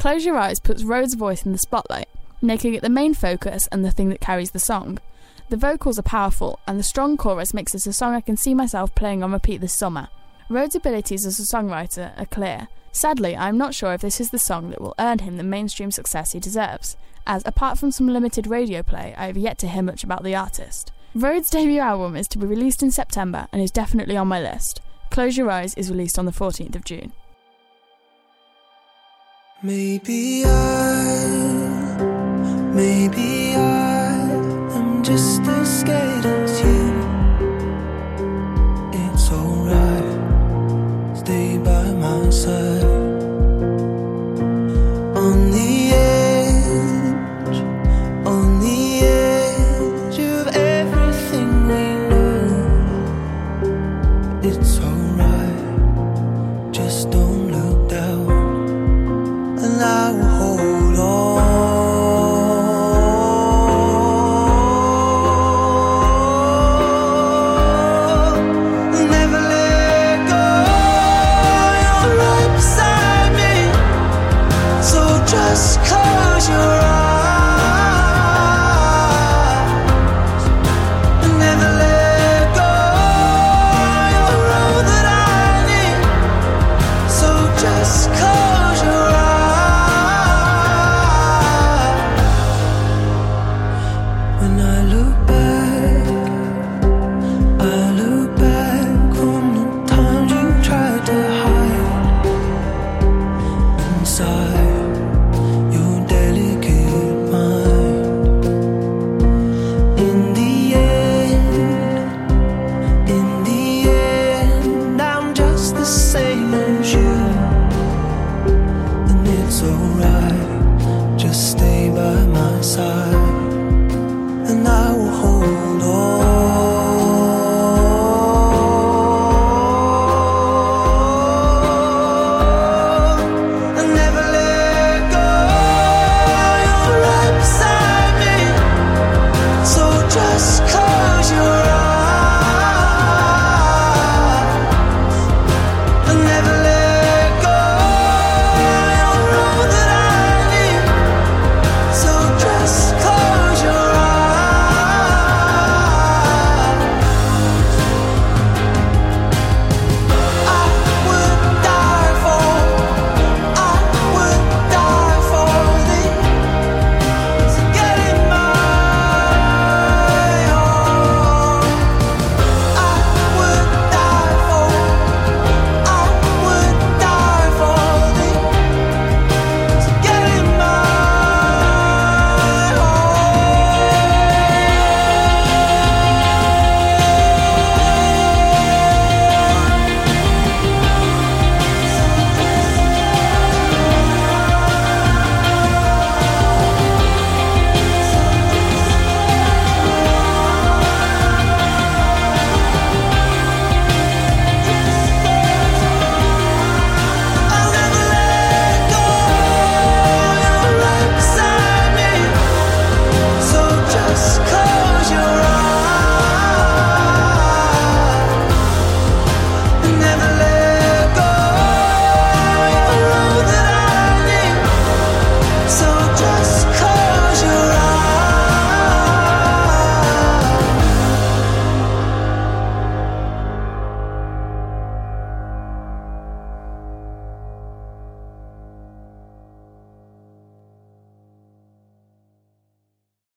Close Your Eyes puts Rhodes' voice in the spotlight, making it the main focus and the thing that carries the song. The vocals are powerful, and the strong chorus makes this a song I can see myself playing on repeat this summer. Rhodes' abilities as a songwriter are clear. Sadly, I'm not sure if this is the song that will earn him the mainstream success he deserves, as apart from some limited radio play, I have yet to hear much about the artist. Rhodes' debut album is to be released in September and is definitely on my list. Close Your Eyes is released on the 14th of June. Maybe I am just as scared as you. It's alright, stay by my side. On the edge of everything we know. It's alright, just don't look down, and I will hold on. Never let go, you're right beside me, so just close your eyes. Never let go, you're all that I need, so just close your eyes. When I look back on the times you tried to hide inside your delicate mind. In the end, I'm just the same as you, and it's alright, just stay by my side, and I will hold